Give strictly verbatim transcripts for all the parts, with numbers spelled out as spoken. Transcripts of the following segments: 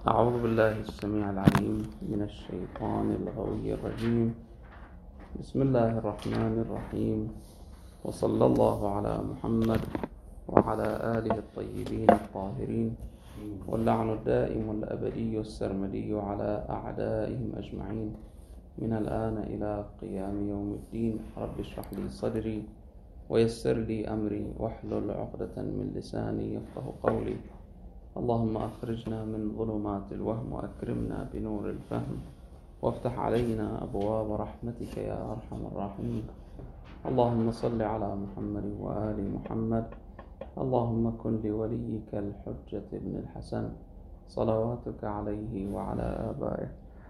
أعوذ بالله السميع العليم من الشيطان الغوي الرجيم. بسم الله الرحمن الرحيم، وصلى الله على محمد وعلى آله الطيبين الطاهرين، واللعن الدائم الأبدي السرمدي على أعدائهم أجمعين من الآن إلى قيام يوم الدين. رب اشرح لي صدري ويسر لي أمري واحلل عقدة من لساني يفقه قولي. اللهم أخرجنا من ظلمات الوهم وأكرمنا بنور الفهم، وافتح علينا أبواب رحمتك يا أرحم الراحمين. اللهم صل على محمد وآل محمد. اللهم كن لوليك الحجة بن الحسن صلواتك عليه وعلى آبائه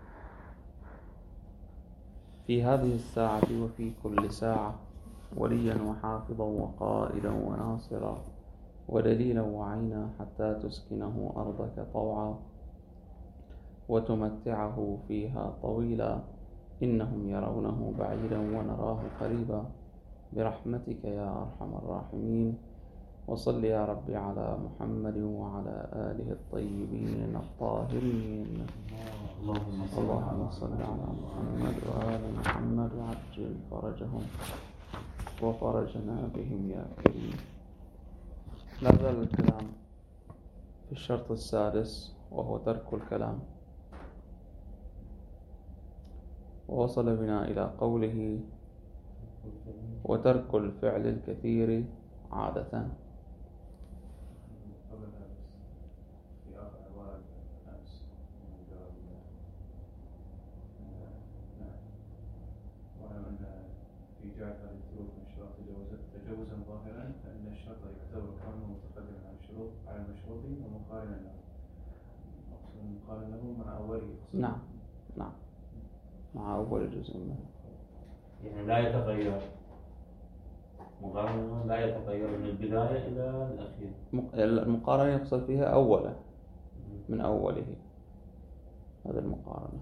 في هذه الساعة وفي كل ساعة وليا وحافظا وقائدا وناصرا ودليلا وعينا، حتى تسكنه أرضك طوعا وتمتعه فيها طويلا. إنهم يرونه بعيدا ونراه قريبا برحمتك يا أرحم الراحمين. وصل يا ربي على محمد وعلى آله الطيبين الطاهرين. اللهم صل على محمد وآل محمد وعجل فرجهم وفرجنا بهم يا كريم. لا زال الكلام في الشرط السادس وهو ترك الكلام، ووصل بنا إلى قوله وترك الفعل الكثير عادة. تجوزا ظاهرا فإن الشرط يعتبر كونه متقدما على الشروط على المشروط ومقارنا له. مقارنا له مع أوله. نعم نعم مع أول جزء منه، يعني لا يتغير مقارنة، لا يتغير من البداية إلى الأخير. المقارنة يقصد فيها أوله من أوله، هذا المقارنة.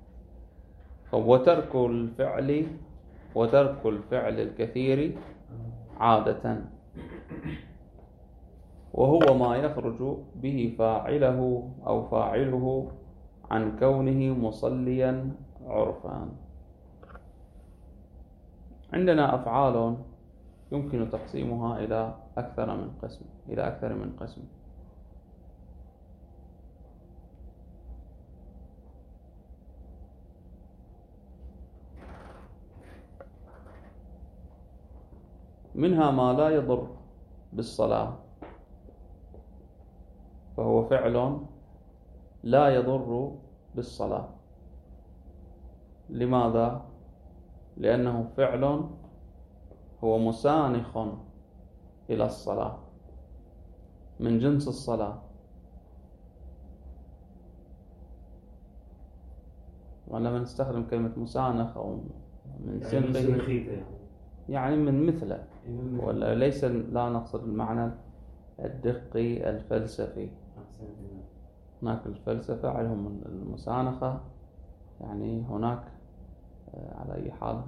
وترك الفعل وترك الفعل الكثير عادة، وهو ما يخرج به فاعله أو فاعله عن كونه مصليا عرفا. عندنا أفعال يمكن تقسيمها إلى أكثر من قسم إلى أكثر من قسم. منها ما لا يضر بالصلاة، فهو فعل لا يضر بالصلاة. لماذا؟ لأنه فعل هو مسانخ إلى الصلاة من جنس الصلاة. ولما نستخدم كلمة مسانخ أو من سنخه يعني من مثله، ولا ليس لا نقصد المعنى الدقي الفلسفي. هناك الفلسفة عليهم المسانخة، يعني هناك على أي حال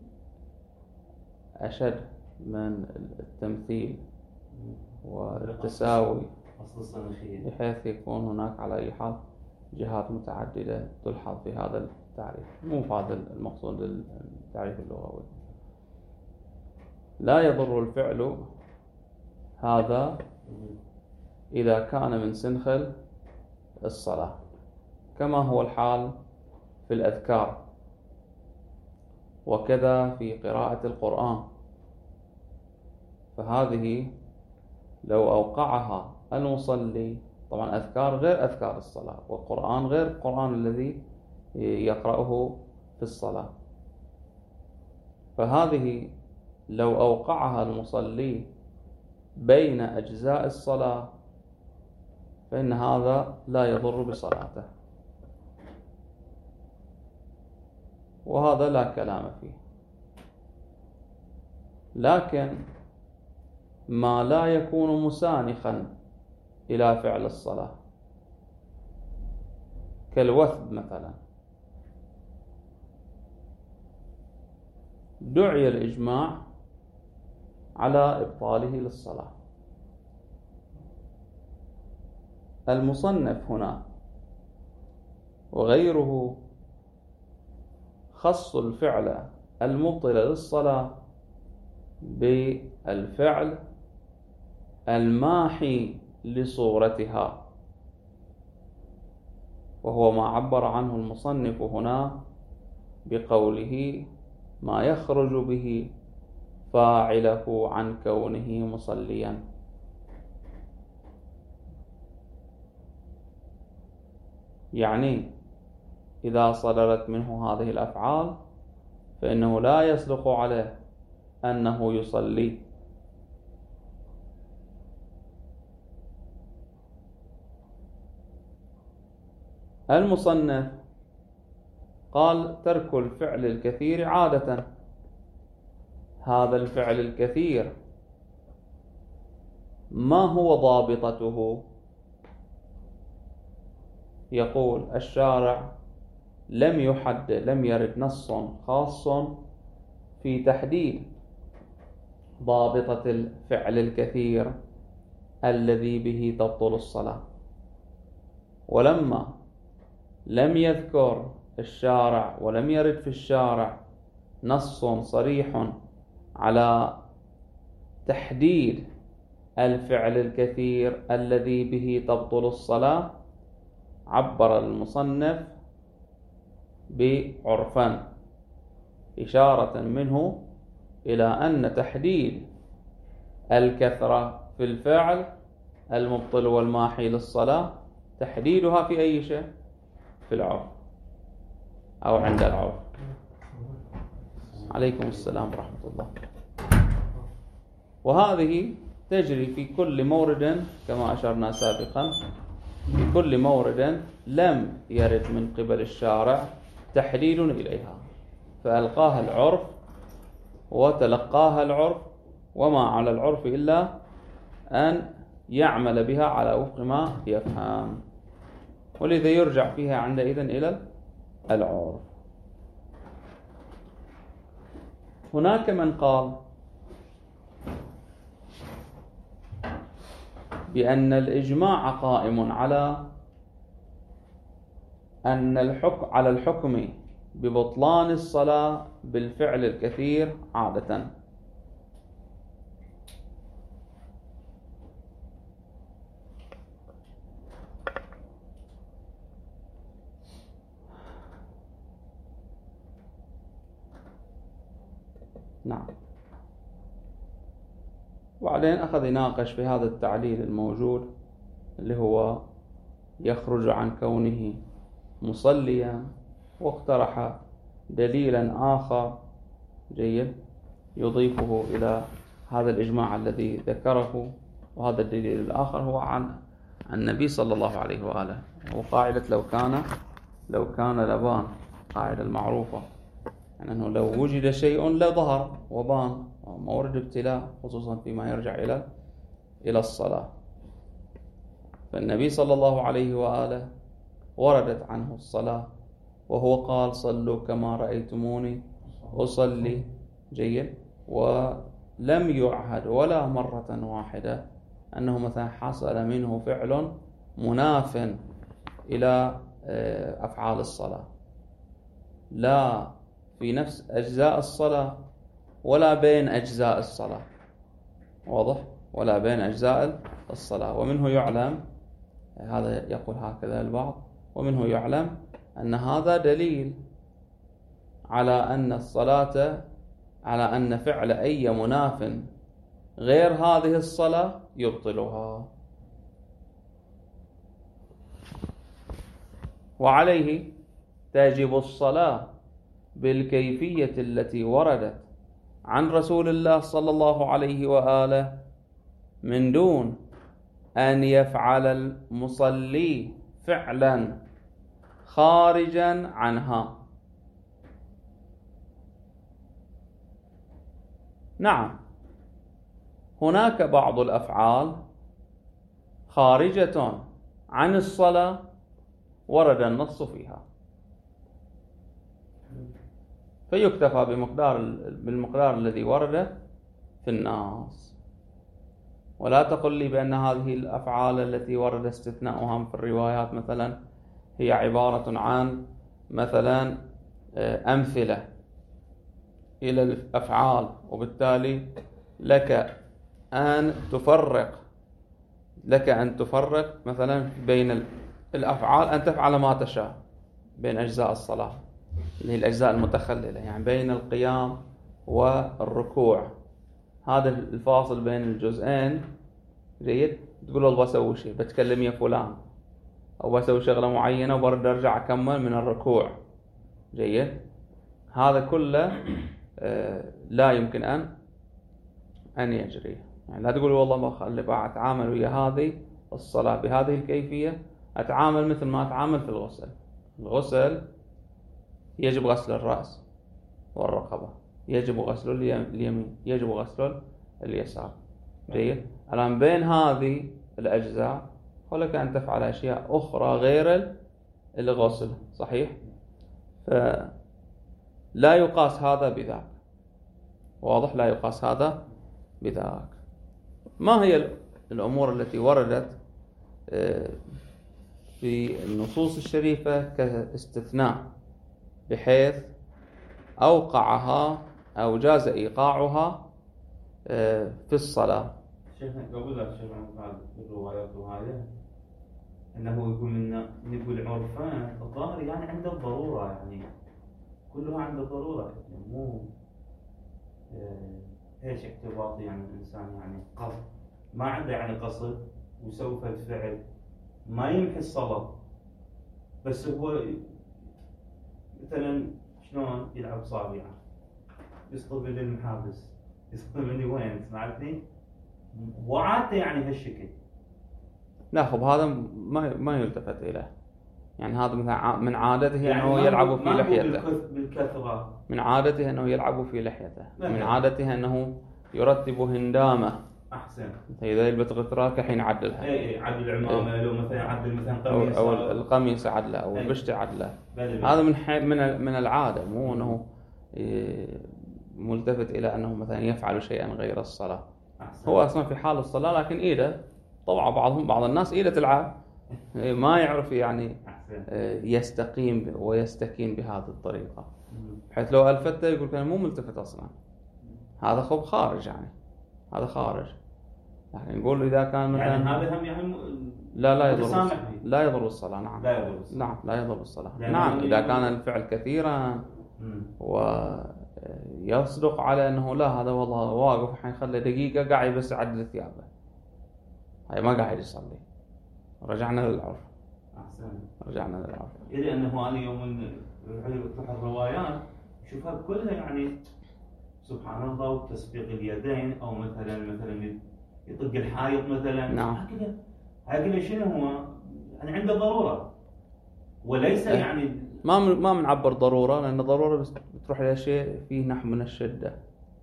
أشد من التمثيل والتساوي، بحيث يكون هناك على أي حال جهات متعددة تلحظ في هذا التعريف. مو هذا المقصود التعريف اللغوي. لا يضر الفعل هذا إذا كان من سنخل الصلاة، كما هو الحال في الأذكار، وكذا في قراءة القرآن. فهذه لو أوقعها المصلي، طبعا أذكار غير أذكار الصلاة، والقرآن غير القرآن الذي يقرأه في الصلاة. فهذه لو أوقعها المصلي بين أجزاء الصلاة فإن هذا لا يضر بصلاته، وهذا لا كلام فيه. لكن ما لا يكون مسانخا إلى فعل الصلاة كالوثب مثلا، دعي الإجماع على إبطاله للصلاة. المصنف هنا وغيره خص الفعل المبطل للصلاة بالفعل الماحي لصورتها، وهو ما عبر عنه المصنف هنا بقوله ما يخرج به فاعله عن كونه مصليا. يعني إذا صدرت منه هذه الأفعال فإنه لا يصدق عليه أنه يصلي. المصنف قال ترك الفعل الكثير عادة. هذا الفعل الكثير ما هو ضابطته؟ يقول الشارع لم يحدد، لم يرد نص خاص في تحديد ضابطة الفعل الكثير الذي به تبطل الصلاة. ولما لم يذكر الشارع ولم يرد في الشارع نص صريح على تحديد الفعل الكثير الذي به تبطل الصلاة، عبر المصنف بعرفا إشارة منه إلى أن تحديد الكثرة في الفعل المبطل والماحي للصلاة تحديدها في أي شيء؟ في العرف أو عند العرف. عليكم السلام ورحمة الله. وهذه تجري في كل مورد كما أشرنا سابقا، في كل مورد لم يرد من قبل الشارع تحديد إليها فألقاها العرف وتلقاها العرف، وما على العرف إلا أن يعمل بها على وفق ما يفهم، ولذا يرجع فيها عندئذ إلى العرف. هناك من قال بأن الإجماع قائم على أن الحكم على الحكم ببطلان الصلاة بالفعل الكثير عادة. نعم. وبعدين أخذ يناقش في هذا التعليل الموجود اللي هو يخرج عن كونه مصليا، واقترح دليلا آخر جيد يضيفه إلى هذا الإجماع الذي ذكره. وهذا الدليل الآخر هو عن عن النبي صلى الله عليه وآله، وقاعدة لو كان لو كان لبان، قاعدة المعروفة، يعني أنه لو وجد شيء لظهر وبان، مورد ابتلاء خصوصا فيما يرجع إلى إلى الصلاة. فالنبي صلى الله عليه وآله وردت عنه الصلاة وهو قال صلوا كما رأيتموني أصلي جيد، ولم يعهد ولا مرة واحدة أنه مثلا حصل منه فعل مناف إلى أفعال الصلاة، لا في نفس أجزاء الصلاة ولا بين أجزاء الصلاة، واضح؟ ولا بين أجزاء الصلاة. ومنه يعلم، هذا يقول هكذا البعض، ومنه يعلم أن هذا دليل على أن الصلاة، على أن فعل أي مناف غير هذه الصلاة يبطلها. وعليه تجب الصلاة بالكيفية التي وردت عن رسول الله صلى الله عليه وآله من دون أن يفعل المصلي فعلا خارجا عنها. نعم، هناك بعض الأفعال خارجة عن الصلاة ورد النص فيها، فيكتفى بمقدار بالمقدار الذي ورد في النص. ولا تقل لي بأن هذه الأفعال التي ورد استثناؤها في الروايات مثلا هي عبارة عن مثلا أمثلة إلى الأفعال، وبالتالي لك أن تفرق لك أن تفرق مثلا بين الأفعال، أن تفعل ما تشاء بين أجزاء الصلاة اللي هي الأجزاء المتخللة، يعني بين القيام والركوع، هذا الفاصل بين الجزئين. جيد، تقول والله بسوي شيء، بتكلم يا فلان، أو بسوي شغلة معينة وبرد أرجع أكمل من الركوع. جيد، هذا كله لا يمكن أن أن يجري. يعني لا تقول والله ما خلي بقى أتعامل ويا هذه الصلاة بهذه الكيفية، أتعامل مثل ما أتعامل في الغسل. الغسل يجب غسل الرأس والرقبة، يجب غسل اليمين، يجب غسل اليسار. جيد، الآن بين هذه الأجزاء ولك أن تفعل أشياء أخرى غير الغسل. صحيح؟ فلا يقاس هذا بذاك. واضح؟ لا يقاس هذا بذاك. ما هي الأمور التي وردت في النصوص الشريفة كاستثناء بحيث أوقعها أو جاز إيقاعها في الصلاة؟ شيخنا قبل لا شيخنا الروايات وهذه أنه يقول لنا نقول عرفان الظاهر يعني عند الضرورة، يعني كلها عند الضرورة، يعني مو ايش اعتباطي يعني الإنسان يعني قصد ما عنده يعني قصد وسوف الفعل ما يمحي الصلاة، بس هو مثلا شلون يلعب صابعه يسقط من المحابس، يسقط مني وين، سمعتني؟ وعادته يعني هالشكل. لا خب هذا ما ما يلتفت إليه، يعني هذا مثلا من عادته يعني أنه يلعب في لحيته، بالكثرة من عادته أنه يلعب في لحيته، من عادته أنه يرتب هندامه. أحسن. إذا يلبس غتراك الحين يعدلها. إيه إيه عدل العمامة، لو مثلا يعدل مثلا قميص أو, أو القميص عدله أو البشتة عدله. هذا من من من العادة، مو أنه ملتفت إلى أنه مثلا يفعل شيئا غير الصلاة. أحسن. هو أصلا في حال الصلاة لكن إيده طبعا بعضهم بعض الناس إيده تلعب، ما يعرف يعني يستقيم ويستكين بهذه الطريقة، بحيث لو ألفته يقول كان مو ملتفت أصلا، هذا خب خارج، يعني هذا خارج. يعني نقول إذا كان مثلا يعني هذا هم يعني لا لا يضر لا يضر الصلاة. نعم لا يضر الصلاة. نعم لا يضر الصلاة. نعم إذا كان الفعل كثيرا ويصدق على أنه لا هذا والله واقف حيخلي دقيقة قاعد بس يعدل ثيابه، هاي ما قاعد يصلي. رجعنا للعرف. أحسن. رجعنا للعرف. إذا أنه أنا يوم تروح الروايات شوفها كلها يعني سبحان الله وتسبيق اليدين، أو مثلا مثلا يطق الحائط مثلا. نعم. هكذا هكذا شنو هو؟ يعني عنده ضرورة وليس أه. يعني ما ما بنعبر ضرورة، لأن ضرورة بس بتروح إلى شيء فيه نحو من الشدة.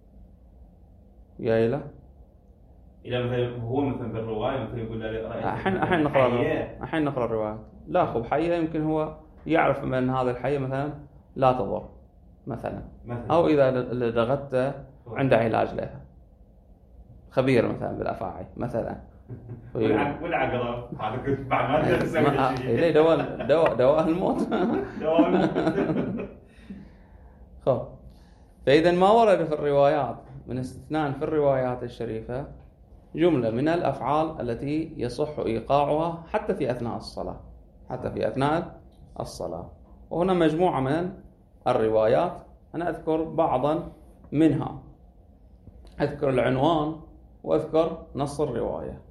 يا إله. إذا مثلا هو مثلا بالرواية مثلا يقول له رأيت الحين الحين نقرأ الحين نقرأ الرواية. لا خب حية يمكن هو يعرف من هذا الحية مثلا لا تضر مثلا. مثلا أو إذا لدغته عنده علاج لها، خبير مثلا بالأفاعي مثلا. والعقرب هذا كنت بعد ما تسوي شيء. ليه دواء دواء دواء الموت. دواء الموت. خب فإذا ما ورد في الروايات من استثناء في الروايات الشريفة جملة من الأفعال التي يصح إيقاعها حتى في أثناء الصلاة، حتى في أثناء الصلاة. وهنا مجموعة من الروايات، أنا أذكر بعضا منها، أذكر العنوان وأذكر نص الرواية.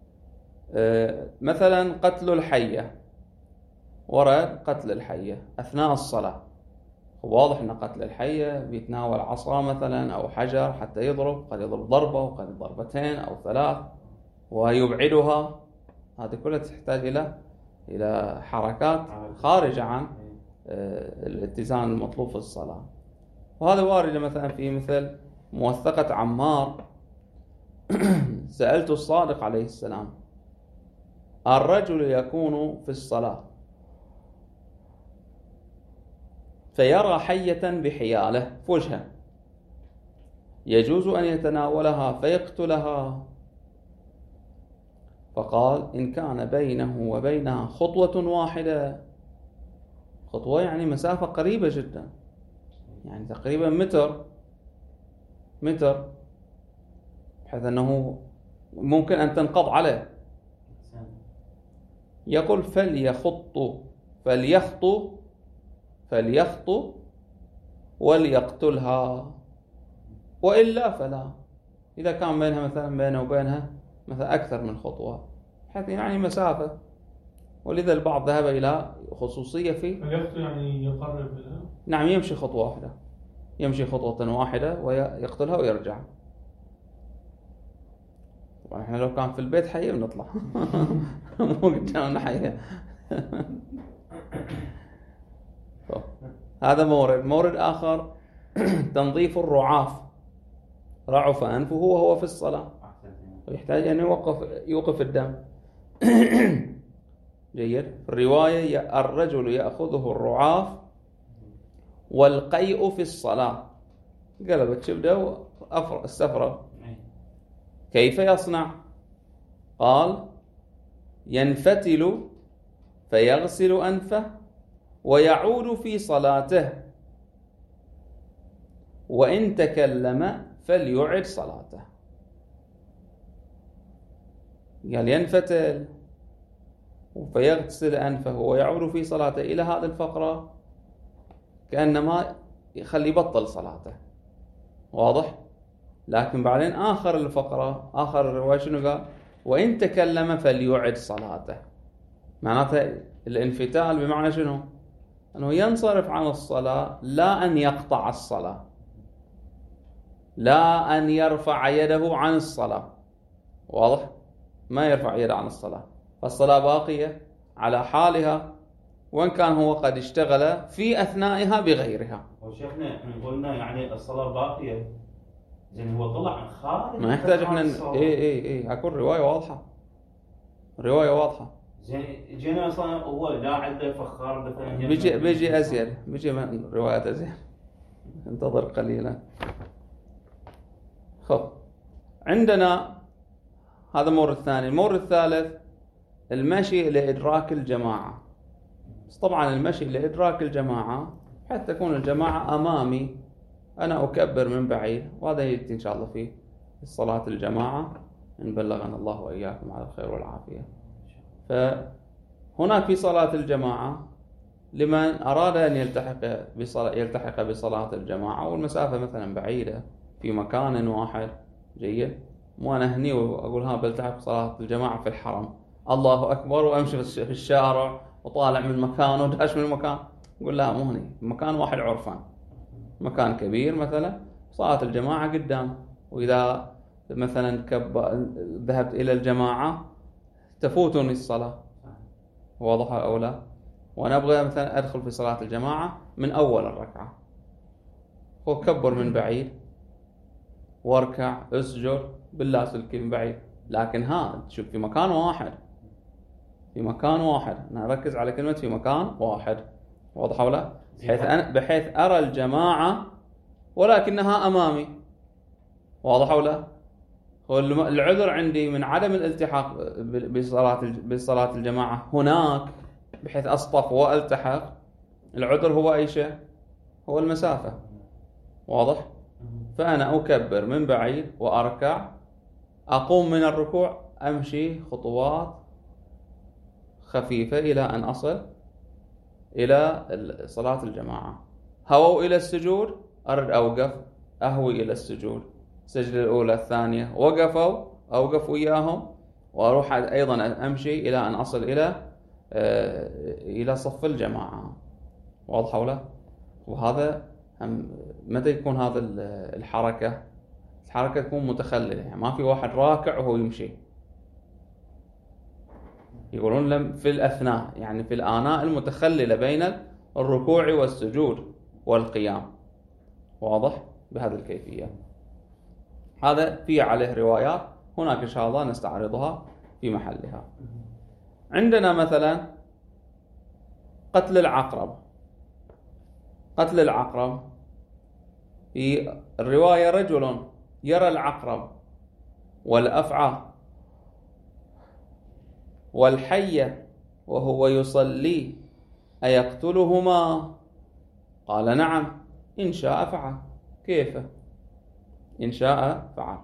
مثلا قتل الحية، ورد قتل الحية أثناء الصلاة. واضح أن قتل الحية بيتناول عصا مثلا أو حجر حتى يضرب، قد يضرب ضربة وقد ضربتين أو ثلاث ويبعدها. هذه كلها تحتاج إلى إلى حركات خارجة عن الاتزان المطلوب في الصلاة. وهذا وارد مثلا في مثل موثقة عمار. سألت الصادق عليه السلام: الرجل يكون في الصلاة فيرى حية بحياله في وجهه، يجوز أن يتناولها فيقتلها؟ فقال: إن كان بينه وبينها خطوة واحدة خطوة يعني مسافة قريبة جدا، يعني تقريبا متر متر، بحيث أنه ممكن أن تنقض عليه. يقول فليخط فليخط فليخط وليقتلها، وإلا فلا. إذا كان بينها مثلا بينه وبينها مثلا أكثر من خطوة، حتى يعني مسافة، ولذا البعض ذهب إلى خصوصية في فليقتل يعني يقرب لها. نعم، يمشي خطوة واحدة، يمشي خطوة واحدة ويقتلها ويرجع. طبعا احنا لو كان في البيت حي بنطلع مو قدامنا حي. هذا مورد. مورد آخر تنظيف الرعاف، رعف أنفه وهو في الصلاة، ويحتاج أن يوقف يوقف الدم. جيد. الرواية الرجل يأخذه الرعاف والقيء في الصلاة، قلبت شبده واستفرغ. كيف يصنع؟ قال ينفتل فيغسل أنفه ويعود في صلاته، وإن تكلم فليعد صلاته. قال ينفتل فيغسل أنفه ويعود في صلاته إلى هذه الفقرة، كأنما يخلي بطل صلاته، واضح؟ لكن بعدين آخر الفقرة، آخر الرواية شنو قال؟ وإن تكلم فليعد صلاته. معناته الانفتال بمعنى شنو؟ أنه ينصرف عن الصلاة، لا أن يقطع الصلاة، لا أن يرفع يده عن الصلاة، واضح؟ ما يرفع يده عن الصلاة، فالصلاة باقية على حالها، وإن كان هو قد اشتغل في أثنائها بغيرها. وشيخنا قلنا يعني الصلاة باقية، زين هو طلع خارج، ما يحتاج احنا اي اي اي اكو رواية واضحة، رواية واضحة. زين جينا اصلا هو لا عنده فخار مثلا، بيجي بيجي ازيد، بيجي من روايات ازيد، انتظر قليلا. خب، عندنا هذا المورد الثاني. المورد الثالث المشي لإدراك الجماعة. بس طبعا المشي لإدراك الجماعة حتى تكون الجماعة أمامي، أنا أكبر من بعيد، وهذا يأتي إن شاء الله في الصلاة الجماعة، إن بلغنا الله وإياكم على الخير والعافية. فهناك في صلاة الجماعة لمن أراد أن يلتحق بصلاة يلتحق بصلاة الجماعة والمسافة مثلا بعيدة في مكان واحد، جيد، مو أنا هني وأقول ها بلتحق بصلاة الجماعة في الحرم، الله أكبر، وأمشي في الشارع وطالع من مكان وداش من مكان، أقول لا، مو هني، مكان واحد عرفان، مكان كبير مثلا صلاة الجماعة قدام، وإذا مثلا كب... ذهبت إلى الجماعة تفوتني الصلاة، واضح أو لا؟ وأنا أبغى مثلا أدخل في صلاة الجماعة من أول الركعة، وكبر من بعيد واركع اسجد بالله سلكي من بعيد، لكن ها تشوف في مكان واحد، في مكان واحد، أنا أركز على كلمة في مكان واحد، واضح أو لا؟ بحيث أنا بحيث أرى الجماعة ولكنها أمامي، واضح أو لا؟ العذر عندي من عدم الالتحاق بصلاة بصلاة الجماعة هناك بحيث أصطف وألتحق، العذر هو أي شيء؟ هو المسافة، واضح؟ فأنا أكبر من بعيد وأركع، أقوم من الركوع أمشي خطوات خفيفة إلى أن أصل إلى صلاة الجماعة. هووا إلى السجود، أرد أوقف أهوي إلى السجود، السجدة الأولى الثانية، وقفوا أوقف وياهم وأروح أيضا أمشي إلى أن أصل إلى إلى صف الجماعة، واضح ولا؟ وهذا متى يكون هذا الحركة؟ الحركة تكون متخللة، يعني ما في واحد راكع وهو يمشي، يقولون لم في الأثناء، يعني في الآناء المتخللة بين الركوع والسجود والقيام، واضح؟ بهذه الكيفية. هذا في عليه روايات، هناك إن شاء الله نستعرضها في محلها. عندنا مثلا قتل العقرب. قتل العقرب في الرواية رجل يرى العقرب والأفعى والحية وهو يصلي أيقتلهما؟ قال نعم، إن شاء فعل. كيف؟ إن شاء فعل.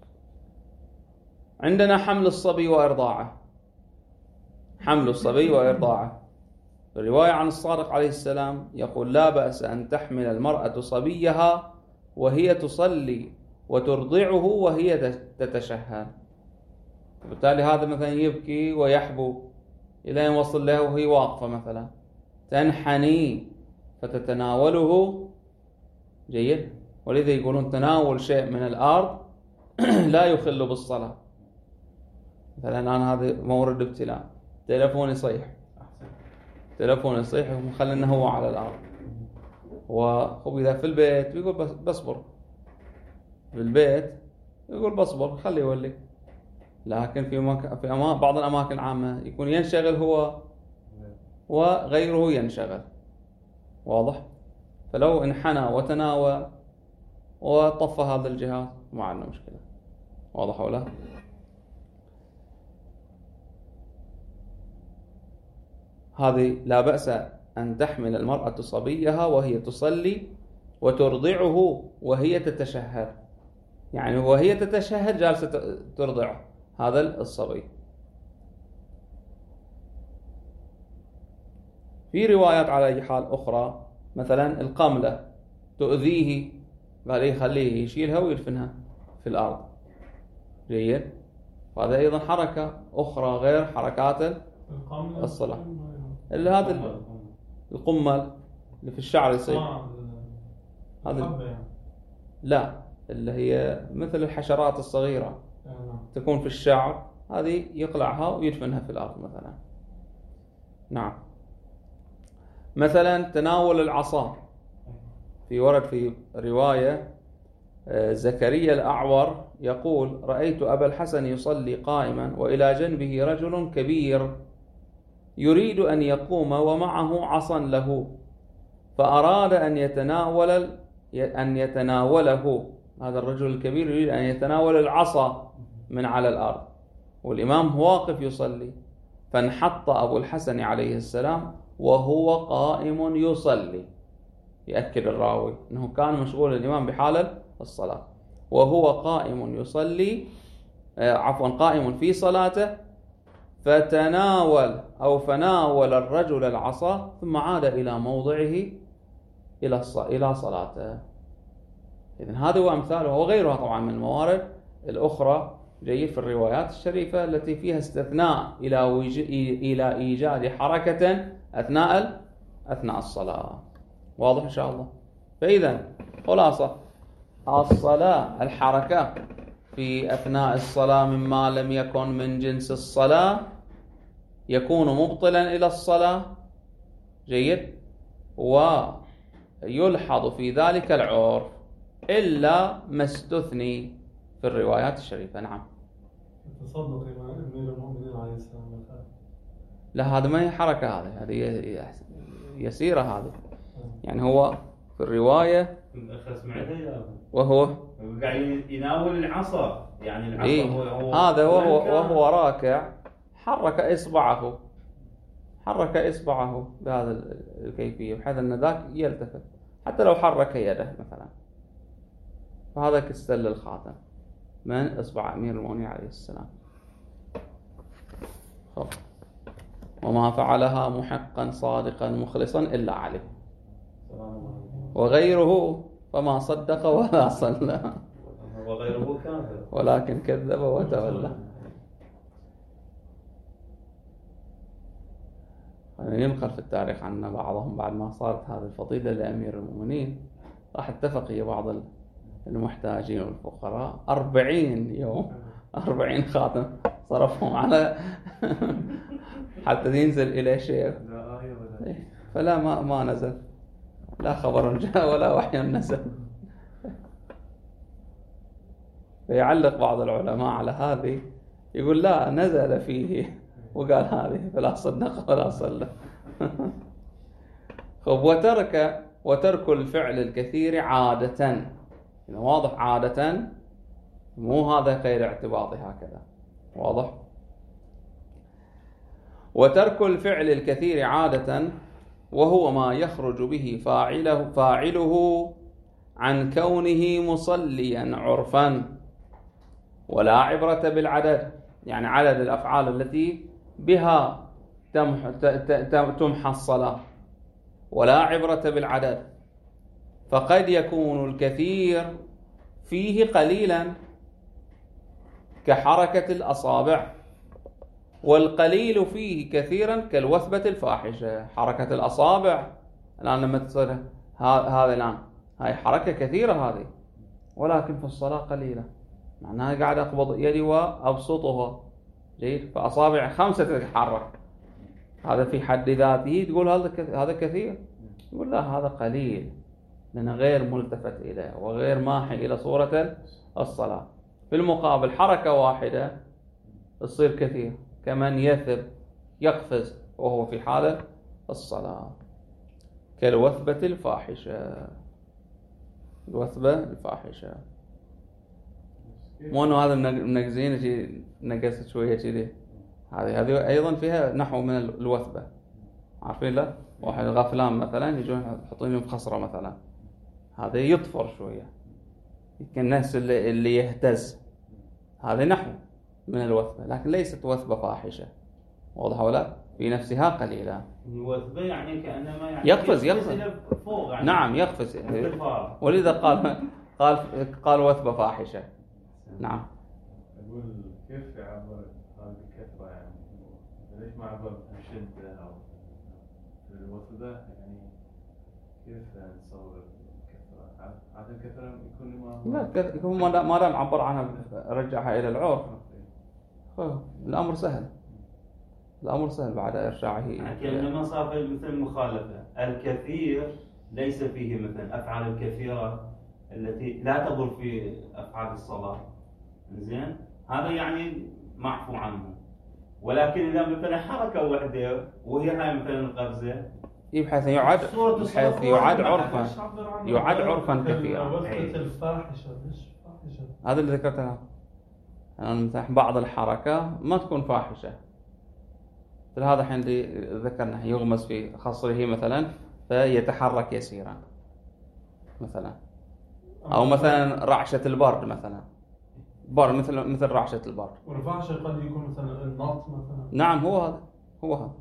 عندنا حمل الصبي وإرضاعه. حمل الصبي وإرضاعه، الرواية عن الصادق عليه السلام يقول: لا بأس أن تحمل المرأة صبيها وهي تصلي وترضعه وهي تتشهد. وبالتالي هذا مثلا يبكي ويحبو إلى أن يوصل له وهي واقفة مثلا، تنحني فتتناوله. جيد. ولذا يقولون تناول شيء من الأرض لا يخل بالصلاة. مثلا أنا هذا مورد ابتلاء، تلفوني يصيح، تلفوني يصيح ومخلينا هو على الأرض، وخب إذا في البيت يقول بصبر، في البيت يقول بصبر خلي يولي. لكن في مك... في أما... بعض الأماكن العامة يكون ينشغل هو وغيره ينشغل. واضح؟ فلو انحنى وتناوى وطفى هذا الجهاز ما عندنا مشكلة. واضح ولا؟ هذه لا بأس أن تحمل المرأة صبيها وهي تصلي وترضعه وهي تتشهد، يعني وهي تتشهد جالسة ترضعه هذا الصبي. في روايات على أي حال أخرى مثلا القملة تؤذيه، قال يخليه يشيلها ويدفنها في الأرض. جيد. وهذا أيضا حركة أخرى غير حركات الصلاة. اللي هذا القمل اللي في الشعر يصير هذا، لا اللي هي مثل الحشرات الصغيرة تكون في الشعر، هذه يقلعها ويدفنها في الأرض مثلا. نعم. مثلا تناول العصا، في ورد في رواية زكريا الأعور يقول: رأيت أبا الحسن يصلي قائما وإلى جنبه رجل كبير يريد أن يقوم ومعه عصا له، فأراد أن يتناول أن يتناوله. هذا الرجل الكبير يريد أن يتناول العصا من على الأرض والإمام واقف يصلي، فانحط أبو الحسن عليه السلام وهو قائم يصلي. يأكد الراوي أنه كان مشغول الإمام بحال الصلاة وهو قائم يصلي، عفوا قائم في صلاته، فتناول أو فناول الرجل العصا ثم عاد إلى موضعه إلى إلى صلاته. إذن هذا هو أمثاله وغيرها طبعا من الموارد الأخرى جيد في الروايات الشريفة التي فيها استثناء إلى إلى إيجاد حركة أثناء أثناء الصلاة. واضح إن شاء الله؟ فإذا خلاصة الصلاة الحركة في أثناء الصلاة مما لم يكن من جنس الصلاة يكون مبطلا إلى الصلاة. جيد. ويلحظ في ذلك العرف إلا ما استثني في الروايات الشريفة. نعم. تصدق مع أمير المؤمنين عليه السلام. لا هذا ما هي حركة، هذه هذه يسيرة هذه. يعني هو في الرواية وهو قاعد يناول العصا، يعني العصا إيه؟ هو, هو هذا وهو وهو راكع حرك إصبعه حرك إصبعه بهذا الكيفية بحيث أن ذاك يلتفت، حتى لو حرك يده مثلا، فهذا كالسل الخاتم من إصبع أمير المؤمنين عليه السلام. خب. وما فعلها محقا صادقا مخلصا إلا عليه، وغيره فما صدق ولا صلى وغيره كافر ولكن كذب وتولى. ينقل في التاريخ عنا بعضهم بعد ما صارت هذه الفضيلة لأمير المؤمنين راح اتفق هي بعض المحتاجين والفقراء أربعين يوم أربعين خاتم صرفهم على حتى ينزل إلى شيء، فلا ما ما نزل، لا خبر جاء ولا وحي نزل. فيعلق بعض العلماء على هذه يقول لا نزل فيه وقال هذه فلا صدق ولا صلى. خب. وترك وترك الفعل الكثير عادة، واضح؟ عادة مو هذا غير اعتباطي هكذا. واضح؟ وترك الفعل الكثير عادة وهو ما يخرج به فاعله, فاعله عن كونه مصليا عرفا، ولا عبرة بالعدد، يعني عدد الأفعال التي بها تمحى الصلاة، ولا عبرة بالعدد. فقد يكون الكثير فيه قليلا كحركة الأصابع، والقليل فيه كثيرا كالوثبة الفاحشة. حركة الأصابع الآن لما تصير هذا الآن هاي حركة كثيرة هذه، ولكن في الصلاة قليلة، معناها قاعد أقبض يدي وأبسطها، جيد، فأصابع خمسة تتحرك، هذا في حد ذاته تقول هذا هذا كثير؟ يقول لا، هذا قليل، لأنه غير ملتفت إليه وغير ماحي إلى صورة الصلاة. في المقابل حركة واحدة تصير كثير، كمن يثب يقفز وهو في حالة الصلاة، كالوثبة الفاحشة. الوثبة الفاحشة مو انه هذا منقزين شيء نقصت شويه كذي، هذه هذه ايضا فيها نحو من الوثبه، عارفين؟ لا، واحد غفلان مثلا يجون يحطون في خصره مثلا، هذا يطفر شويه، يمكن الناس اللي, اللي يهتز، هذا نحو من الوثبه، لكن ليست وثبه فاحشه، واضح ولا؟ في نفسها قليله. الوثبه يعني كانما يعني يقفز يقفز فوق يعني، نعم يقفز، ولذا قال قال قال وثبه فاحشه. نعم. أقول كيف يعبر هذه الكثرة، يعني ليش ما عبر بشدة أو الوثبة؟ يعني كيف نصور الكثرة؟ عادة الكثرة يكون ما لا يكون ما ما دام عبر عنها رجعها إلى العرف، الأمر سهل، الأمر سهل بعد إرجاعه. كأنما صار مثل مخالفة، الكثير ليس فيه مثلا أفعال الكثيرة التي لا تضر في أفعال الصلاة، زين، هذا يعني معفو عنه. ولكن إذا مثلا حركة واحدة وهي هاي مثلا القفزة، بحيث يعد بحيث يعد عرفا، يعد عرفا كثيرا. وثبة الفاحشة مش فاحشة، هذا اللي ذكرته أنا. مثلا بعض الحركة ما تكون فاحشة، مثل هذا الحين اللي ذكرنا يغمس في خصره مثلا فيتحرك يسيرا مثلا، أو مثلا رعشة البرد مثلا، برد مثل مثل رعشة البرد. والفاحشة قد يكون مثلا النط مثلا. نعم، هو هذا هو هذا.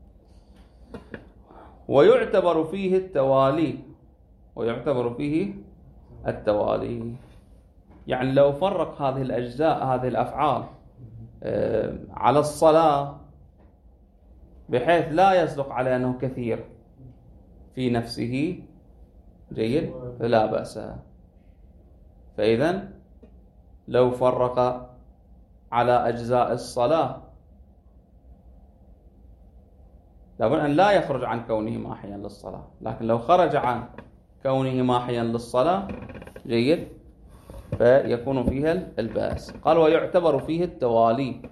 ويعتبر فيه التوالي، ويعتبر فيه التوالي، يعني لو فرق هذه الأجزاء هذه الأفعال على الصلاة بحيث لا يصدق على أنه كثير في نفسه، جيد، فلا بأس. فإذن لو فرق على أجزاء الصلاة لابد أن لا يخرج عن كونه ماحيا للصلاة، لكن لو خرج عن كونه ماحيا للصلاة، جيد، فيكون فيها الباس. قال ويعتبر فيه التوالي،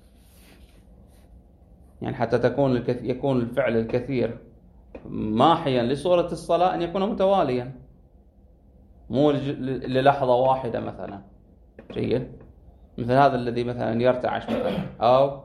يعني حتى تكون الكث... يكون الفعل الكثير ماحيا لصورة الصلاة أن يكون متواليا، مو للحظة واحدة مثلا، جيد، مثل هذا الذي مثلا يرتعش مثلا، أو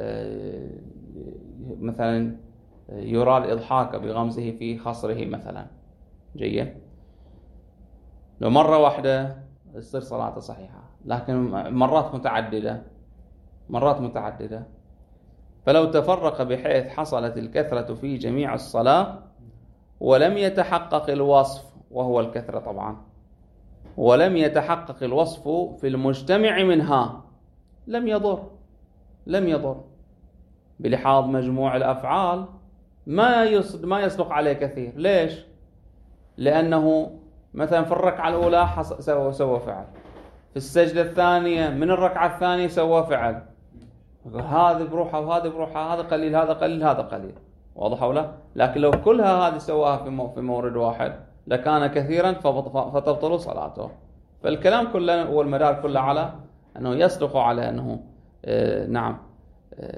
مثلا يرى الإضحاك بغمزه في خصره مثلا، جيد، لو مرة واحدة تصير صلاته صحيحة، لكن مرات متعددة مرات متعددة فلو تفرق بحيث حصلت الكثرة في جميع الصلاة ولم يتحقق الوصف، وهو الكثرة طبعا، ولم يتحقق الوصف في المجتمع منها، لم يضر لم يضر بلحاظ مجموع الأفعال ما يصد ما يصدق عليه كثير. ليش؟ لأنه مثلا في الركعة الأولى سوى سوى فعل، في السجدة الثانية من الركعة الثانية سوى فعل، هذا بروحه وهذا بروحه، هذا قليل هذا قليل هذا قليل، واضح ولا؟ لكن لو كلها هذه سواها في في مورد واحد لكان كثيرا فتبطل صلاته. فالكلام كله والمدار كله على أنه يصدق على أنه آه نعم آه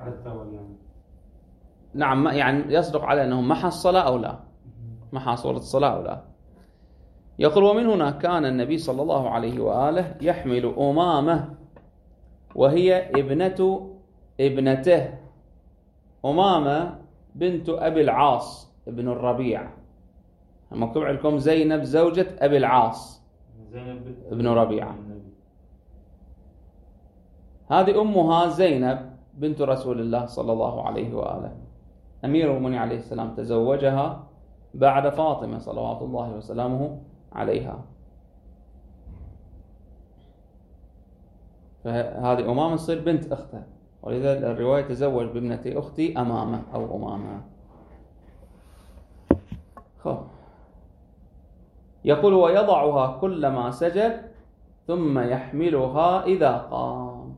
نعم يعني يصدق على أنه محى الصلاة أو لا، محى صورة الصلاة أو لا. يقول ومن هنا كان النبي صلى الله عليه وآله يحمل أمامة وهي ابنة ابنته، أمامة بنت أبي العاص بن الربيع، مكتوب عندكم زينب زوجة أبي العاص زينب بن ربيعة. هذه أمها زينب بنت رسول الله صلى الله عليه وآله. أمير المؤمنين عليه السلام تزوجها بعد فاطمة صلوات الله وسلامه عليها. فهذه أمامة تصير بنت أخته، ولذا الرواية تزوج بابنة أختي أمامة أو أمامة. خب. يقول ويضعها كلما سجد ثم يحملها إذا قام.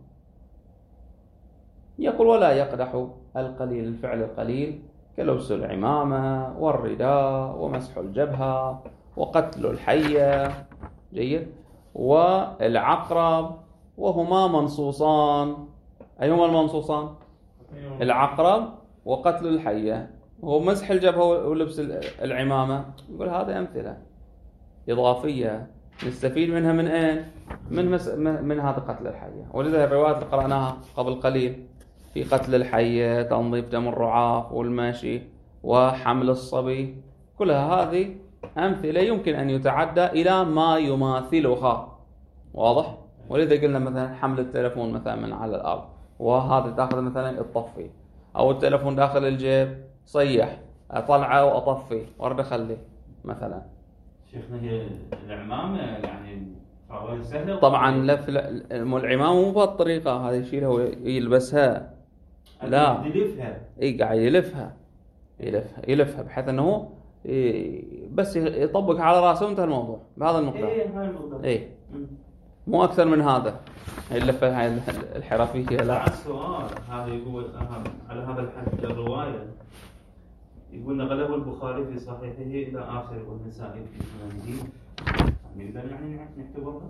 يقول ولا يقدح القليل الفعل القليل كلبس العمامة والرداء ومسح الجبهة وقتل الحية، جيد، والعقرب، وهما منصوصان. أيهما المنصوصان؟ العقرب وقتل الحية، ومسح الجبهة ولبس العمامة. يقول هذه أمثلة إضافية نستفيد منها من أين؟ من, مس... من هذا قتل الحية. ولذا الروايات اللي قرأناها قبل قليل في قتل الحية، تنظيف دم الرعاف والمشي وحمل الصبي، كلها هذه أمثلة يمكن أن يتعدى إلى ما يماثلها. واضح؟ ولذا قلنا مثلا حمل التلفون مثلا من على الأرض، وهذا تأخذ مثلا الطفي، أو التلفون داخل الجيب صيح أطلعه وأطفي وأرد أخليه مثلا. شيخنا هي العمامة يعني سهلة طبعا لف العمامة مو بهالطريقة، هذه يشيلها ويلبسها، لا يلفها، اي قاعد يلفها يلفها يلفها بحيث انه بس يطبق على راسه وانتهى الموضوع بهذا المقدار. اي هاي المقدار، اي مو اكثر من هذا. هي اللفه هاي الحرفيه. لا السؤال هذا يقول على هذا الحد الروايه يقول نقله البخاري في صحيحه الى اخر والنسائي في سننه، نقدر يعني نعتبرها.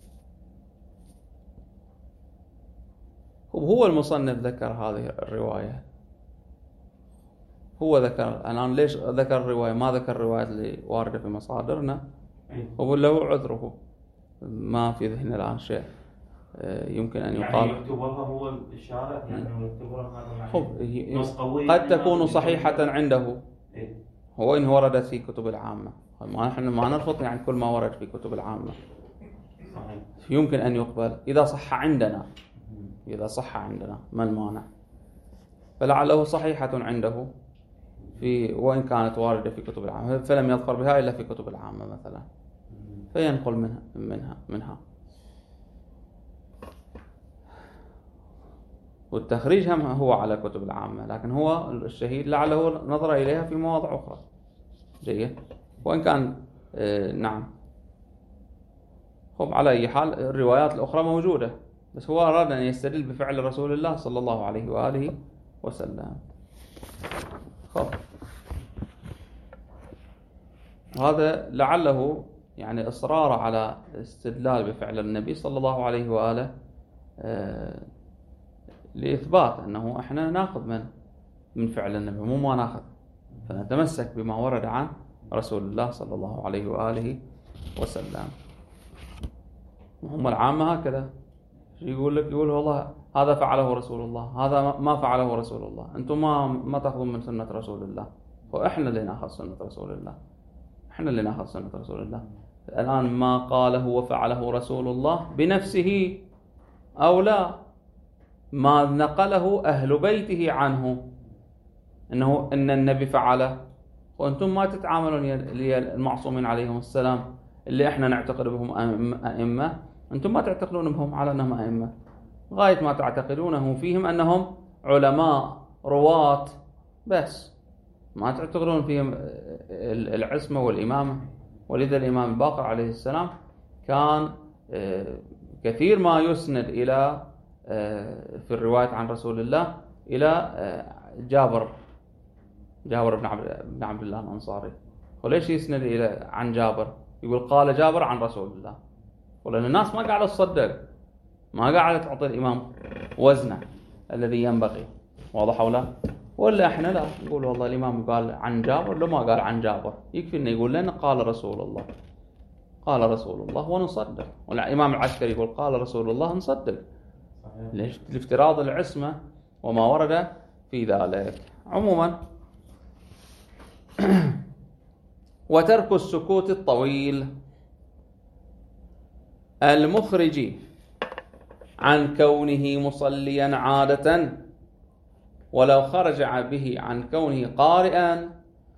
هو المصنف ذكر هذه الروايه، هو ذكر. الآن ليش ذكر الرواية ما ذكر الروايات اللي واردة في مصادرنا؟ هو له عذره، ما في ذهن الآن شيء يمكن أن يقال. يعني يعتبرها هو الشارع، يعني يعتبرها يعني قد تكون صحيحة عنده، هو إن وردت في كتب العامة. ما نحن ما نرفض يعني كل ما ورد في كتب العامة صحيح. يمكن أن يقبل إذا صح عندنا، إذا صح عندنا ما المانع. فلعله صحيحة عنده في وإن كانت واردة في كتب العامة، فلم يظفر بها إلا في كتب العامة مثلا، فينقل منها منها منها والتخريج هم هو على كتب العامة، لكن هو الشهيد لعله نظر إليها في مواضع أخرى. جيد. وإن كان آه نعم. خب على أي حال الروايات الأخرى موجودة، بس هو أراد أن يستدل بفعل رسول الله صلى الله عليه وآله وسلم. خب هذا لعله يعني إصرار على استدلال بفعل النبي صلى الله عليه وآله آه لإثبات أنه إحنا نأخذ من من فعل النبي، مو ما نأخذ، فنتمسك بما ورد عن رسول الله صلى الله عليه وآله وسلم. هم العامة هكذا يقول لك، يقول والله هذا فعله رسول الله، هذا ما فعله رسول الله، أنتم ما ما تأخذون من سنة رسول الله، وإحنا اللي نأخذ سنة رسول الله، إحنا اللي نأخذ سنة رسول الله. الآن ما قاله وفعله رسول الله بنفسه أو لا، ما نقله أهل بيته عنه إنه إن النبي فعله، وأنتم ما تتعاملون المعصومين عليهم السلام اللي إحنا نعتقد بهم أئمة، أنتم ما تعتقدون بهم على أنهم أئمة، غاية ما تعتقدونه فيهم أنهم علماء رواة بس، ما تعتقدون فيهم العصمة والإمامة. ولذا الإمام الباقر عليه السلام كان كثير ما يسند إلى في الرواية عن رسول الله إلى جابر جابر بن عبد الله الأنصاري. وليش يسند إلى عن جابر؟ يقول قال جابر عن رسول الله، ولأن الناس ما قاعدة تصدق، ما قاعدة تعطي الإمام وزنه الذي ينبغي. واضح ولا؟ ولا احنا لا نقول والله الإمام قال عن جابر، لما قال عن جابر يكفي انه يقول لنا قال رسول الله، قال رسول الله ونصدق. والإمام العسكري يقول قال رسول الله نصدق. ليش؟ لافتراض العصمة وما ورد في ذلك. عموما وترك السكوت الطويل المخرج عن كونه مصليا عادة، ولو خرج به عن كونه قارئا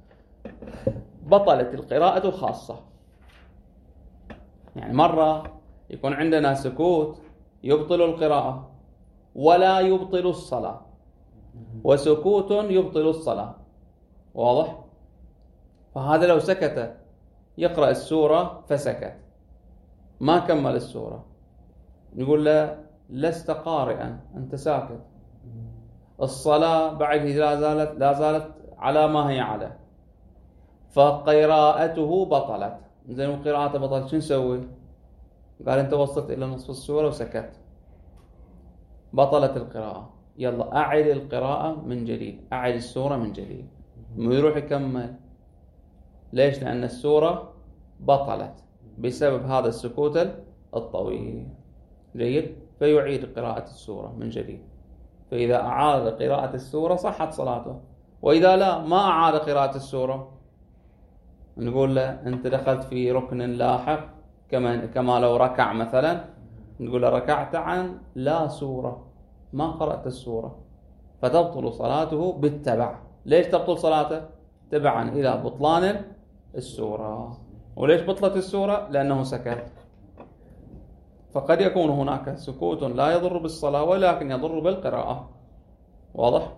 بطلت القراءة الخاصة. يعني مرة يكون عندنا سكوت يبطل القراءة ولا يبطل الصلاة، وسكوت يبطل الصلاة، واضح؟ فهذا لو سكت يقرأ السورة فسكت ما كمل السورة، نقول له لست قارئا، أنت ساكت. الصلاة بعد لا زالت لا زالت على ما هي على، فقراءته بطلت. زين قراءته بطلت، شو نسوي؟ قال أنت وصلت إلى نصف السورة وسكت، بطلت القراءة، يلا أعد القراءة من جديد، أعد السورة من جديد. ويروح يكمل. ليش؟ لأن السورة بطلت بسبب هذا السكوت الطويل. جيد؟ فيعيد قراءة السورة من جديد. فإذا أعاد قراءة السورة صحت صلاته، وإذا لا ما أعاد قراءة السورة نقول له أنت دخلت في ركن لاحق، كما كما لو ركع مثلا، نقول له ركعت عن لا سورة، ما قرأت السورة، فتبطل صلاته بالتبع. ليش تبطل صلاته؟ تبعا إلى بطلان السورة. وليش بطلت السورة؟ لأنه سكت. فقد يكون هناك سكوت لا يضر بالصلاة ولكن يضر بالقراءة، واضح؟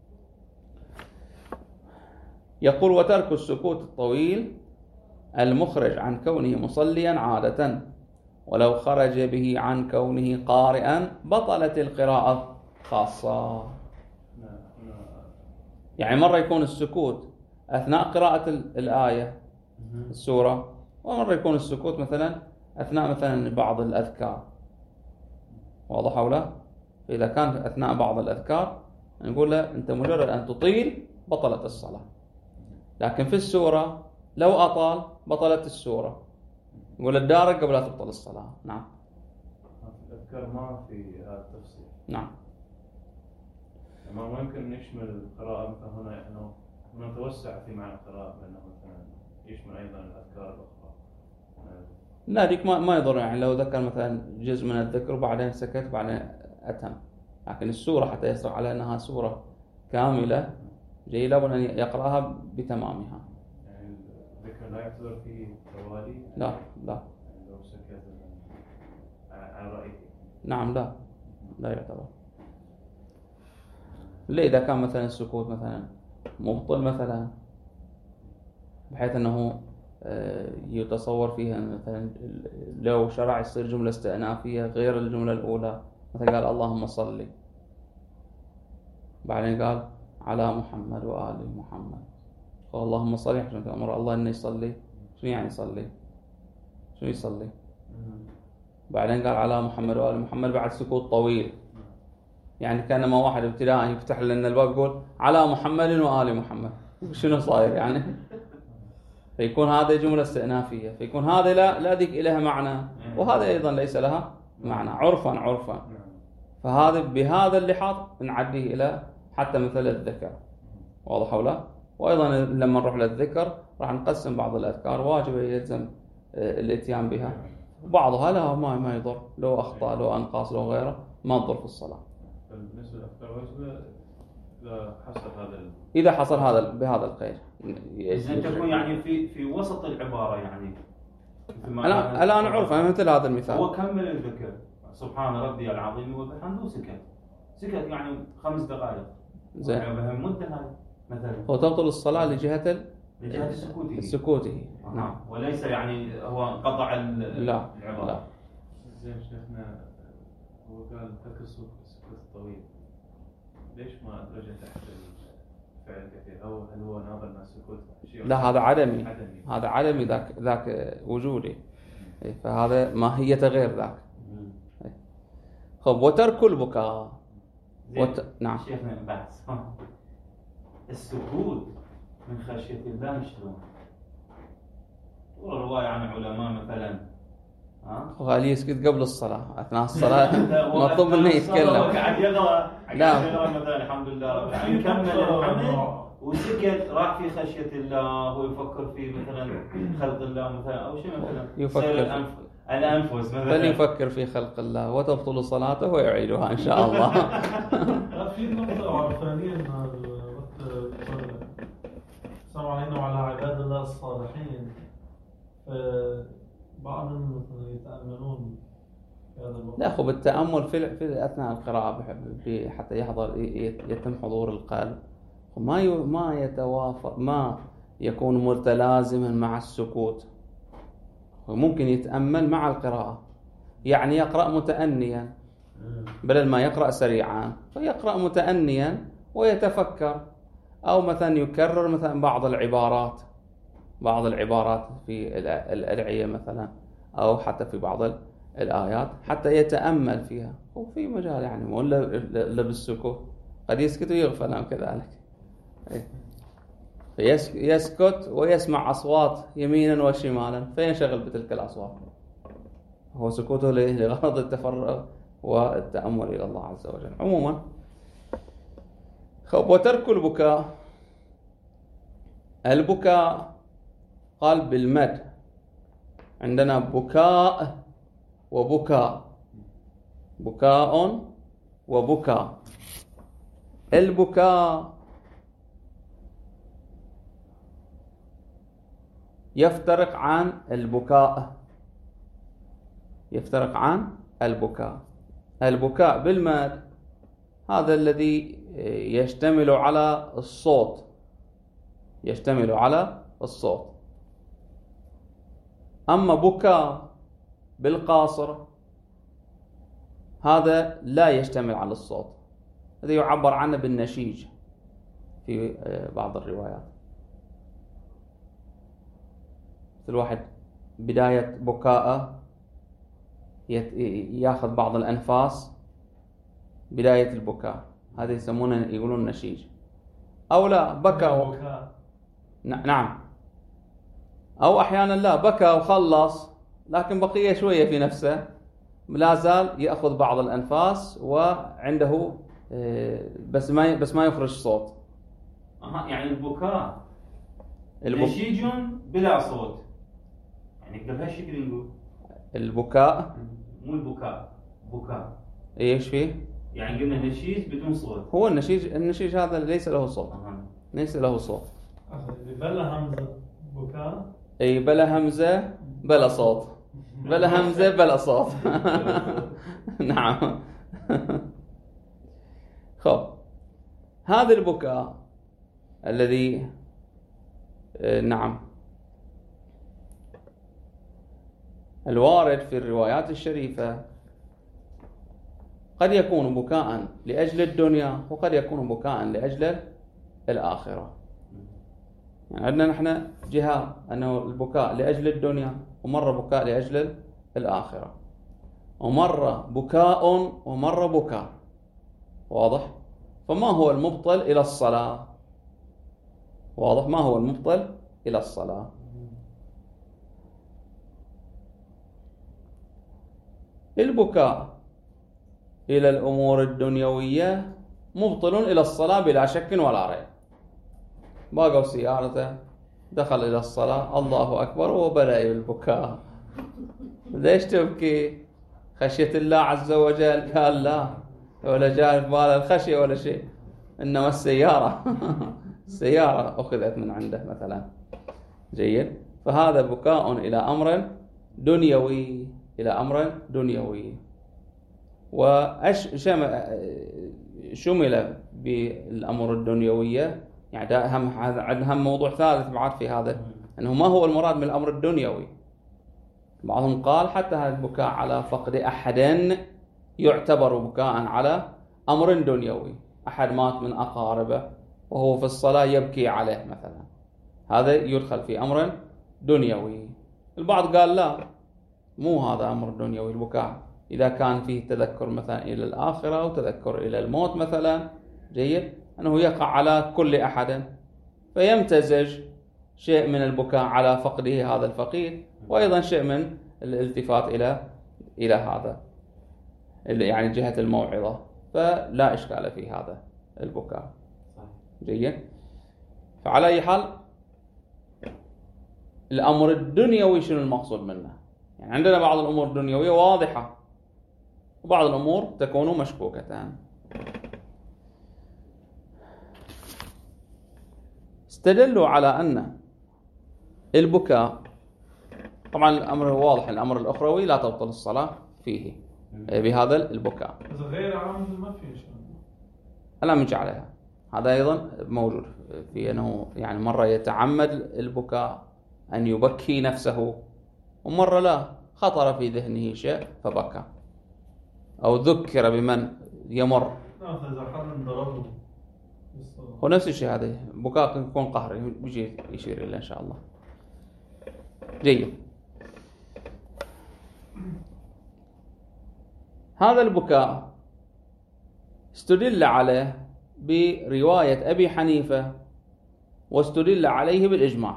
يقول وترك السكوت الطويل المخرج عن كونه مصليا عادة، ولو خرج به عن كونه قارئا بطلت القراءة خاصة. يعني مرة يكون السكوت أثناء قراءة الآية السورة، ومرة يكون السكوت مثلا أثناء مثلا بعض الأذكار، واضح أو لا؟ فإذا كان أثناء بعض الأذكار نقول له أنت مجرد أن تطيل بطلت الصلاة، لكن في السورة لو أطال بطلت السورة، نقول الدارك قبل لا تبطل الصلاة. نعم. الأذكار ما في هذا التفصيل. نعم. ما يمكن نشمل القراءة مثلا هنا، إنه نتوسع في معنى القراءة بأنه مثلا يشمل أيضا الأذكار الأخرى. لا ديك ما ما يضر، يعني لو ذكر مثلا جزء من الذكر وبعدين سكت وبعدين أتم، لكن السورة حتى يصدق على أنها سورة كاملة جيد لابد أن يقرأها بتمامها. يعني الذكر لا يعتبر فيه توالي؟ لا لا. يعني لو سكت على رأيك؟ نعم لا لا يعتبر. ليه؟ إذا كان مثلا السكوت مثلا مبطل مثلا، بحيث أنه يتصور فيها مثلا لو شرع يصير جملة استئنافية غير الجملة الأولى، مثلا قال اللهم صل، بعدين قال على محمد وآل محمد، قال اللهم صل، عشان أمر الله إنه يصلي. شنو يعني يصلي؟ شنو يصلي؟ بعدين قال على محمد وآل محمد بعد سكوت طويل، يعني كأنما واحد ابتداء يفتح لنا الباب يقول على محمد وآل محمد، شنو صاير يعني؟ فيكون هذا جملة استئنافية، فيكون هذا لا لا ذيك لها معنى، وهذا أيضا ليس لها معنى عرفا عرفا. فهذا بهذا اللحاظ نعديه إلى حتى مثل الذكر، واضح ولا؟ وأيضا لما نروح للذكر راح نقسم بعض الأذكار واجبة يلزم الاتيان بها، بعضها لا ما ما يضر، لو أخطأ لو أنقاص لو غيره ما تضر في الصلاة. بالنسبة للأذكار واجبة إذا حصل هذا إذا حصل هذا بهذا الخير. إذا تكون يعني في في وسط العبارة يعني. أنا الآن أعرف مثل هذا المثال. هو كمل الذكر سبحان ربي العظيم وبحمده وسكت، سكت يعني خمس دقائق. زين. يعني مدة هاي مثلا. هو تبطل الصلاة لجهة ال... لجهة سكوته. السكوته. آه. نعم. وليس يعني هو انقطع لا. العبارة. لا. زين شيخنا، هو قال ترك السكوت الطويل، ليش ما أدرج تحت الفعل كثير؟ أو هل هو ناظر من السكوت شيء؟ لا هذا عدمي. عدمي. هذا عدمي ذاك ذاك وجودي. فهذا ماهية غير ذاك. خب وترك البكاء. وت... نعم. شيخنا بحث السكوت من خشية الله شلون؟ ورواية عن علماء مثلا ها؟ وقال يسكت قبل الصلاة، أثناء الصلاة مطلوب منه يتكلم. قاعد يقرأ لا. قاعد يقرأ مثلا الحمد لله رب العالمين، يكمل الحمد وسكت راح في خشية الله ويفكر في مثلا خلق الله مثلا أو شيء مثلا يفكر سير في- الأنف... الأنفس مثلا. فليفكر في خلق الله وتبطل صلاته ويعيدها إن شاء الله. في نقطة عرفانية إن وقت صار علينا وعلى عباد الله الصالحين، بعضهم مثلا يتأملون في هذا الوقت. لا أخو بالتأمل في في أثناء القراءة بحب- ب- حتى يحضر ي- يتم حضور القلب، وما ي- ما يتوافق، ما يكون متلازما مع السكوت. وممكن يتأمل مع القراءة، يعني يقرأ متأنيا بدل ما يقرأ سريعا، فيقرأ متأنيا ويتفكر، أو مثلا يكرر مثلا بعض العبارات بعض العبارات في الأ- الأدعية مثلا، أو حتى في بعض ال- الآيات حتى يتأمل فيها. وفي مجال يعني مو إلا إلا بالسكوت، قد يسكت ويغفل أو كذلك. إيه. فيس- يسكت ويسمع أصوات يمينا وشمالا فينشغل بتلك الأصوات. هو سكوته ليه؟ لغرض التفرغ والتأمل إلى الله عز وجل. عموما خب، وترك البكاء. البكاء قال بالمد، عندنا بكاء وبكاء، بكاء وبكاء. البكاء يفترق عن البكاء يفترق عن البكاء. البكاء بالمد هذا الذي يشتمل على الصوت يشتمل على الصوت. أما بكاء بالقاصر هذا لا يشتمل على الصوت، هذا يعبر عنه بالنشيج في بعض الروايات. الواحد بداية بكاءه ياخذ بعض الأنفاس، بداية البكاء هذا يسمونه يقولون نشيج. أو لا بكى و... نعم، أو أحيانا لا بكى وخلص لكن بقية شوية في نفسه، لا زال يأخذ بعض الأنفاس وعنده بس ما بس ما يخرج صوت. أها، يعني البكاء البك... نشيج بلا صوت، يعني بهالشكل نقول البكاء مو البكاء بكاء. ايش فيه؟ يعني قلنا نشيج بدون صوت. هو النشيج النشيج هذا ليس له صوت. أها. ليس له صوت. بلا همزة بكاء، اي بلا همزة بلا صوت، بلا همزة بلا صوت. نعم. خب، هذا البكاء الذي نعم الوارد في الروايات الشريفة قد يكون بكاء لأجل الدنيا وقد يكون بكاء لأجل الآخرة. يعني عندنا نحن جهة أنه البكاء لأجل الدنيا، ومرة بكاء لأجل الآخرة، ومرة بكاء ومرة بكاء. واضح؟ فما هو المبطل إلى الصلاة؟ واضح؟ ما هو المبطل إلى الصلاة؟ البكاء إلى الأمور الدنيوية مبطل إلى الصلاة بلا شك ولا ريب. باقوا سيارته، دخل إلى الصلاة، الله أكبر، وبدأ بالبكاء. ليش تبكي؟ خشية الله عز وجل؟ قال لا، ولا جاء بال الخشية ولا شيء، إنما السيارة السيارة أخذت من عنده مثلا. جيد. فهذا بكاء إلى أمر دنيوي إلى أمر دنيوي. وشمل بالأمور الدنيوية، يعني ده هم عندنا هم موضوع ثالث بعد في هذا، أنه ما هو المراد من الأمر الدنيوي. بعضهم قال حتى هذا البكاء على فقد أحد يعتبر بكاء على أمر دنيوي، أحد مات من أقاربه وهو في الصلاة يبكي عليه مثلا، هذا يدخل في أمر دنيوي. البعض قال لا، مو هذا أمر دنيوي البكاء، إذا كان فيه تذكر مثلا إلى الآخرة وتذكر إلى الموت مثلا، جيد، أنه يقع على كل أحد، فيمتزج شيء من البكاء على فقده هذا الفقيد، وأيضا شيء من الالتفات إلى إلى هذا يعني جهة الموعظة، فلا إشكال في هذا البكاء. جيد. فعلى أي حال الأمر الدنيوي شنو المقصود منه؟ يعني عندنا بعض الأمور الدنيوية واضحة وبعض الأمور تكون مشكوكة. استدلوا على أن البكاء، طبعا الأمر واضح، الأمر الأخروي لا تبطل الصلاة فيه بهذا البكاء. إذا غير عامل ما في شيء. لا منجي عليها، هذا أيضا موجود في أنه يعني مرة يتعمد البكاء أن يبكي نفسه، ومرة لا، خطر في ذهنه شيء فبكى أو ذكر بمن يمر. نعم إذا حد ضربه. هو نفس الشيء، هذا بكاء يكون قهري، بيجي يشير إليه إن شاء الله. جيد. هذا البكاء استدل عليه برواية أبي حنيفة واستدل عليه بالإجماع.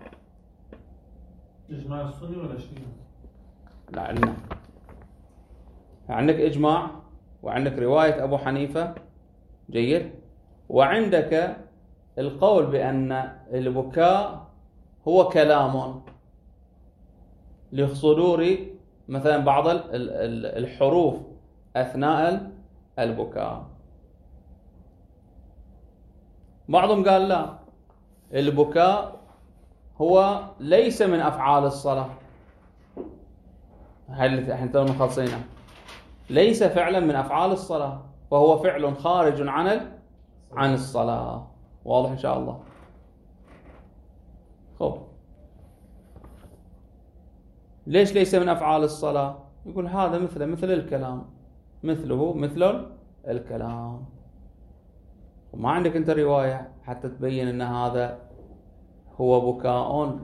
إجماع السني ولا شيء؟ لا، عندنا عندك إجماع وعندك رواية أبو حنيفة. جيد. وعندك القول بأن البكاء هو كلام لصدور مثلا بعض الحروف أثناء البكاء. بعضهم قال لا، البكاء هو ليس من أفعال الصلاة. هل احنا تو مخلصينه؟ ليس فعلا من أفعال الصلاة، فهو فعل خارج عن عن الصلاة. واضح إن شاء الله. خب، ليش ليس من أفعال الصلاة؟ يقول هذا مثل مثل الكلام، مثله مثل الكلام. وما عندك أنت رواية حتى تبين أن هذا هو بكاء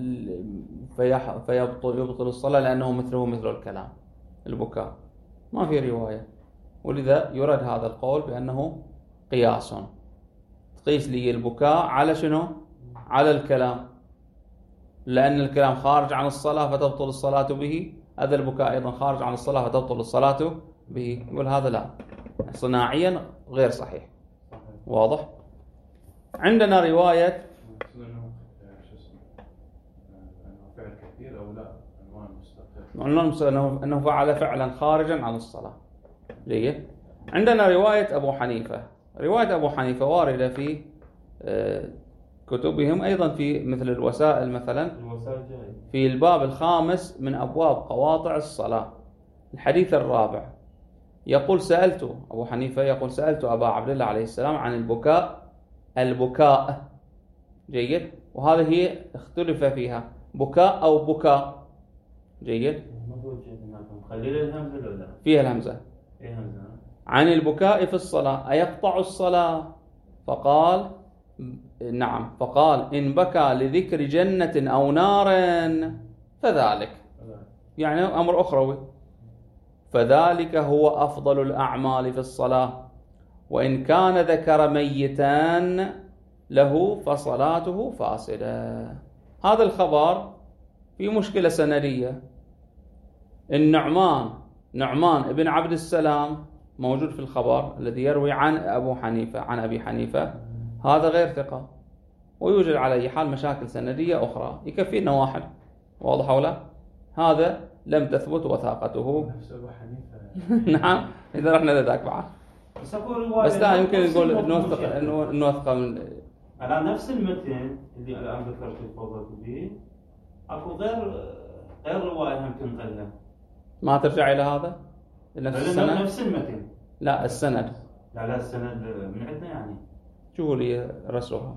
فيبطل يبطل الصلاة لأنه مثله مثل الكلام. البكاء ما في رواية، ولذا يرد هذا القول بأنه قياس. تقيس لي البكاء على شنو؟ على الكلام، لأن الكلام خارج عن الصلاة فتبطل الصلاة به، هذا البكاء أيضا خارج عن الصلاة فتبطل الصلاة به. يقول هذا لا، صناعيا غير صحيح. واضح؟ عندنا رواية فعل كثير أو لا، عنوان مستقل، أنه فعل فعلا خارجا عن الصلاة. جيد. عندنا رواية أبو حنيفة. رواية أبو حنيفة واردة في كتبهم أيضا في مثل الوسائل، مثلا في الباب الخامس من أبواب قواطع الصلاة، الحديث الرابع، يقول سألت أبو حنيفة يقول سألت أبا عبد الله عليه السلام عن البكاء البكاء. جيد. وهذه هي اختلف فيها، بكاء أو بكاء. جيد. فيها الهمزة. عن البكاء في الصلاة أيقطع الصلاة؟ فقال نعم. فقال إن بكى لذكر جنة أو نار فذلك، يعني أمر أخروي، فذلك هو أفضل الأعمال في الصلاة، وإن كان ذكر ميتا له فصلاته فاسدة. هذا الخبر في مشكلة سندية. النعمان نعمان ابن عبد السلام موجود في الخبر الذي يروي عن أبو حنيفة عن أبي حنيفة، هذا غير ثقة، ويوجد على أي حال مشاكل سندية أخرى، يكفينا واحد. واضح ولا؟ هذا لم تثبت وثاقته. نعم، إذا رحنا لذاك بعد. بس لا يمكن نقول نوثق نوثق من على نفس المتن اللي الآن ذكرت الفضل به، أكو غير غير رواية هم تنقلها. ما ترجع إلى هذا؟ نفس السند؟ نفس المتن. لا السند. لا لا السند من عندنا يعني. شوفوا لي رسلها.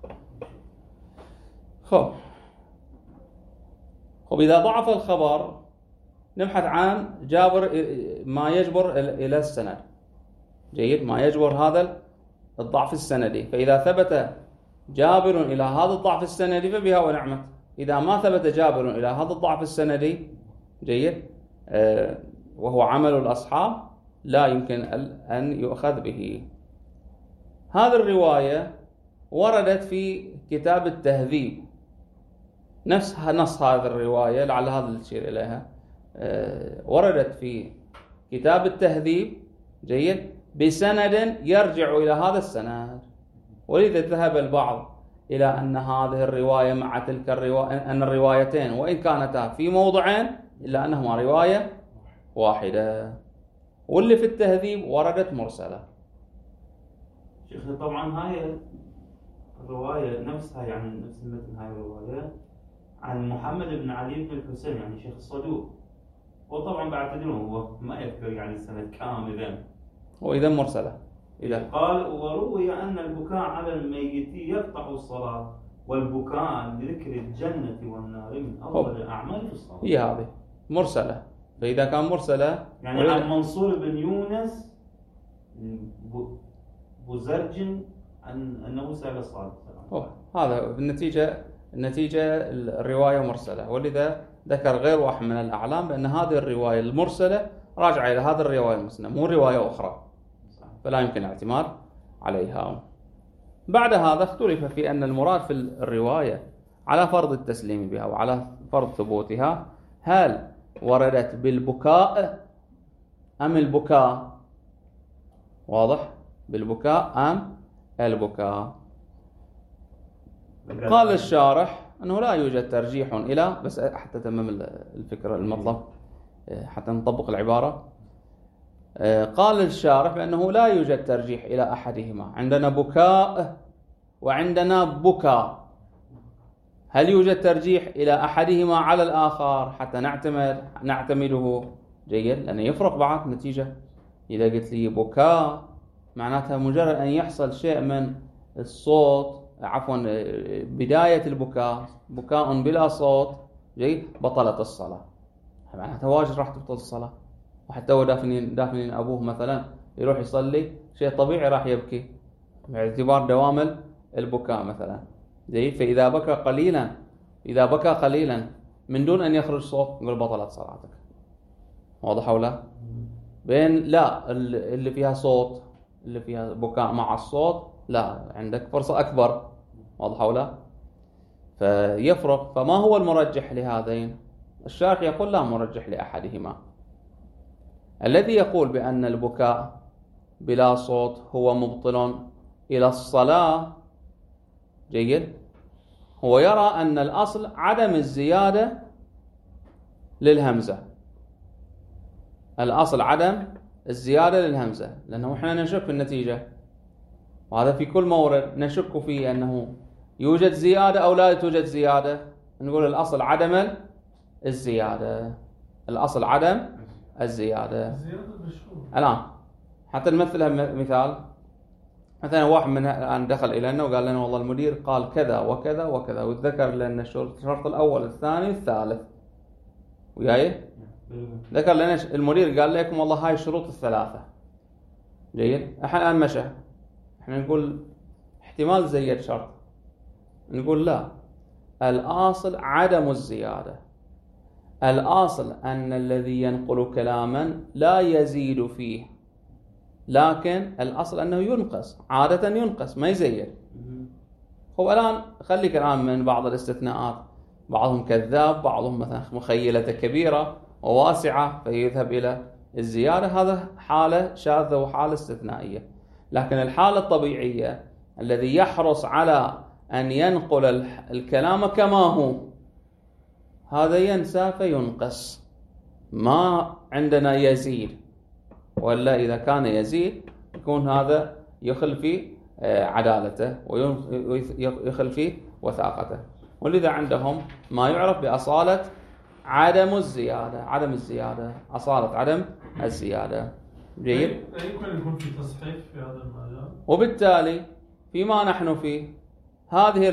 خب خب إذا ضعف الخبر نبحث عن جابر ما يجبر إلى السند. جيد. ما يجبر هذا الضعف السندي، فإذا ثبت جابر إلى هذا الضعف السندي فبها ونعمت. إذا ما ثبت جابر إلى هذا الضعف السندي، جيد، آه وهو عمل الأصحاب، لا يمكن أن يؤخذ به. هذه الرواية وردت في كتاب التهذيب، نفس نص هذه الرواية، لعل هذا اللي تشير إليها، آه وردت في كتاب التهذيب. جيد. بسند يرجع إلى هذا السند، ولذا ذهب البعض إلى أن هذه الرواية مع تلك الرواية، أن الروايتين وإن كانتا في موضعين إلا أنهما رواية واحدة. واللي في التهذيب وردت مرسلة. شيخ طبعا هاي الرواية نفسها يعني نفس المتن، هاي الرواية عن محمد بن علي بن الحسين يعني شيخ الصدوق، وطبعا بعد تدرون هو ما يذكر يعني السند كاملا، وإذا مرسلة إذا قال وروي أن البكاء على الميت يقطع الصلاة، والبكاء لذكر الجنة والنار من أفضل الأعمال في الصلاة. هي هذه مرسلة. فإذا كان مرسلة يعني عن منصور بن يونس بوزرج عن أنه سأل الصلاة. هذا بالنتيجة النتيجة الرواية مرسلة، ولذا ذكر غير واحد من الأعلام بأن هذه الرواية المرسلة راجعة إلى هذه الرواية المسندة مو رواية أخرى، فلا يمكن الاعتماد عليها. بعد هذا اختلف في أن المراد في الرواية على فرض التسليم بها وعلى فرض ثبوتها، هل وردت بالبكاء أم البكاء؟ واضح؟ بالبكاء أم البكاء؟ قال الشارح أنه لا يوجد ترجيح إلى، بس حتى تمام الفكرة المطلب حتى نطبق العبارة. قال الشارح بأنه لا يوجد ترجيح إلى أحدهما، عندنا بكاء وعندنا بكاء، هل يوجد ترجيح إلى أحدهما على الآخر حتى نعتمد نعتمده؟ جيد، لأنه يفرق بعض نتيجة. إذا قلت لي بكاء معناتها مجرد أن يحصل شيء من الصوت، عفوا بداية البكاء بكاء بلا صوت، جيد، بطلت الصلاة، معناتها واجد راح تبطل الصلاة. وحتى هو دافنين دافنين أبوه مثلا يروح يصلي، شيء طبيعي راح يبكي باعتبار دوام البكاء مثلا، جيد. فإذا بكى قليلا إذا بكى قليلا من دون أن يخرج صوت نقول بطلت صلاتك. واضح ولا؟ بين لا اللي فيها صوت، اللي فيها بكاء مع الصوت، لا عندك فرصة أكبر. واضح ولا؟ فيفرق. فما هو المرجح لهذين؟ الشارح يقول لا مرجح لأحدهما. الذي يقول بأن البكاء بلا صوت هو مبطل إلى الصلاة، جيد، هو يرى أن الأصل عدم الزيادة للهمزة، الأصل عدم الزيادة للهمزة، لأنه إحنا نشك في النتيجة، وهذا في كل مورد نشك فيه أنه يوجد زيادة أو لا توجد زيادة، نقول الأصل عدم الزيادة، الأصل عدم الزيادة. الآن حتى نمثلها مثال، مثلا واحد من الآن دخل إلينا وقال لنا والله المدير قال كذا وكذا وكذا، وذكر لنا الشرط الأول الثاني الثالث، وياي ذكر لنا المدير قال لكم والله هاي الشروط الثلاثة، جيد. احنا الآن مشى، احنا نقول احتمال زيد شرط، نقول لا، الأصل عدم الزيادة، الأصل أن الذي ينقل كلاما لا يزيد فيه، لكن الأصل أنه ينقص، عادة ينقص ما يزيد. هو الآن خليك الآن من بعض الاستثناءات، بعضهم كذاب، بعضهم مثلا مخيلته كبيرة وواسعة فيذهب إلى الزيادة، هذا حالة شاذة وحالة استثنائية. لكن الحالة الطبيعية الذي يحرص على أن ينقل الكلام كما هو، هذا ينسى فينقص، ما عندنا يزيد، ولا إذا كان يزيد يكون هذا يخل في عدالته ويخل في وثاقته. ولذا عندهم ما يعرف بأصالة عدم الزيادة، عدم الزيادة، أصالة عدم الزيادة، جيد. لا يمكن يكون في تصحيح في هذا المجال. وبالتالي فيما نحن فيه هذه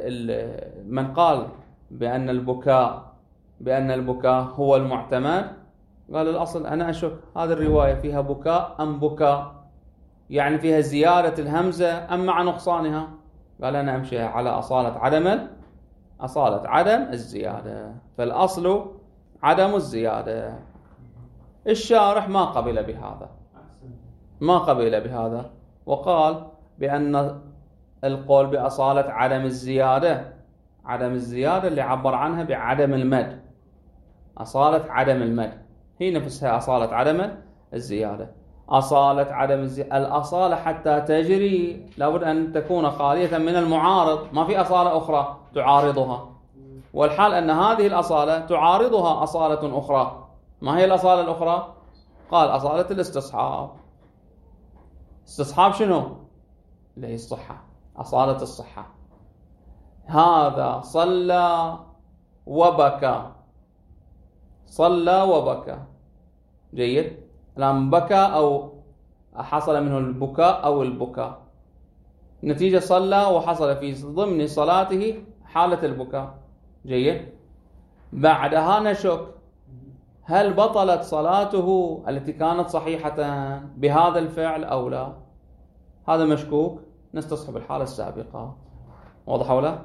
من قال بأن البكاء بأن البكاء هو المعتمد، قال الأصل أنا أشك هذه الرواية فيها بكاء أم بكاء، يعني فيها زيادة الهمزة أم مع نقصانها، قال أنا أمشي على أصالة عدم أصالة عدم الزيادة، فالأصل عدم الزيادة. الشارح ما قبل بهذا، ما قبل بهذا، وقال بأن القول بأصالة عدم الزيادة، عدم الزيادة اللي عبر عنها بعدم المد، أصالة عدم المد هي نفسها أصالة عدم الزيادة. أصالة عدم الزيادة. الأصالة حتى تجري لابد أن تكون خالية من المعارض، ما في أصالة أخرى تعارضها، والحال أن هذه الأصالة تعارضها أصالة أخرى. ما هي الأصالة الأخرى؟ قال أصالة الاستصحاب. استصحاب شنو؟ اللي هي الصحة، أصالة الصحة. هذا صلى وبكى، صلى وبكى، جيد. الآن بكى أو حصل منه البكاء أو البكاء، نتيجة صلى وحصل في ضمن صلاته حالة البكاء، جيد. بعدها نشك هل بطلت صلاته التي كانت صحيحة بهذا الفعل أو لا؟ هذا مشكوك، نستصحب الحالة السابقة. واضح ولا؟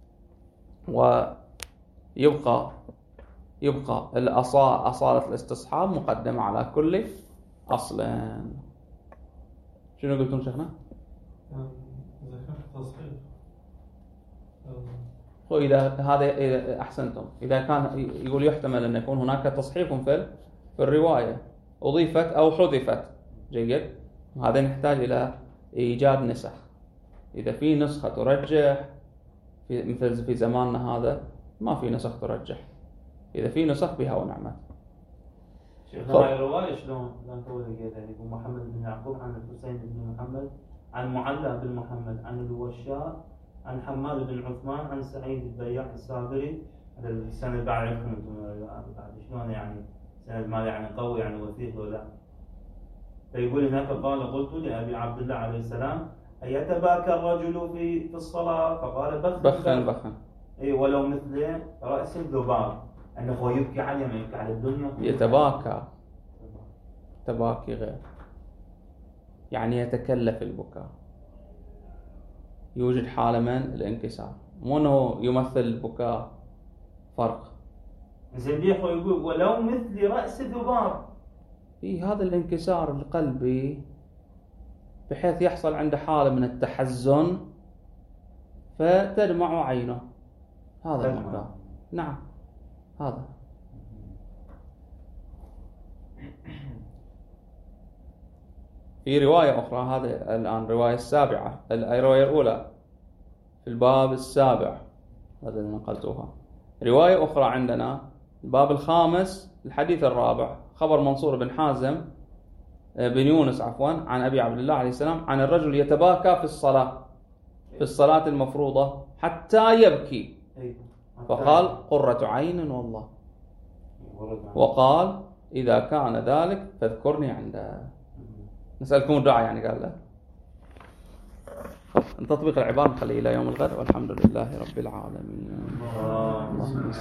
ويبقى يبقى الأصالة أصالة الاستصحاب مقدمة على كل أصل. شنو قلتم شيخنا؟ إذا كان في تصحيح وإذا هذا إذا أحسنتم، إذا كان يقول يحتمل أن يكون هناك تصحيح في في الرواية أضيفت أو حذفت، جيد. هذا نحتاج إلى إيجاد نسخ. إذا في نسخة ترجح في مثل في زماننا هذا ما في نسخ ترجح، إذا في نسخ بها ونعمت. شيخ هاي الرواية شلون؟ لان تو لقيتها يعني محمد بن يعقوب عن الحسين بن محمد عن معلى بن محمد عن الوشاء عن حماد بن عثمان عن سعيد البياع السابري. هذا السند اللي بعد عندكم انتم بعد شلون يعني سند ما يعني قوي يعني وثيق ولا؟ فيقول هناك قال قلت لأبي عبد الله عليه السلام أيتباكى الرجل في في الصلاة؟ فقال بخن بخن بخن اي ولو مثل رأس الذباب، انه هو يبكي عليه ما يبكي على الدنيا. يتباكى، تباكي غير، يعني يتكلف البكاء، يوجد حالة من الانكسار، مو انه يمثل البكاء، فرق. زين ليه هو يقول ولو مثل رأس الذباب؟ في هذا الانكسار القلبي بحيث يحصل عنده حالة من التحزن فتدمع عينه، هذا المقدار. نعم هذا. في رواية أخرى، هذا الآن رواية السابعة، الرواية الأولى في الباب السابع، هذا اللي نقلتوها. رواية أخرى عندنا الباب الخامس الحديث الرابع، خبر منصور بن حازم بن يونس عفوا عن أبي عبد الله عليه السلام عن الرجل يتباكى في الصلاة، في الصلاة المفروضة حتى يبكي، فقال قرة عين والله، وقال إذا كان ذلك فاذكرني عنده. نسألكم الدعاء يعني قال له. تطبيق العبارة نخليه إلى يوم الغد، والحمد لله رب العالمين.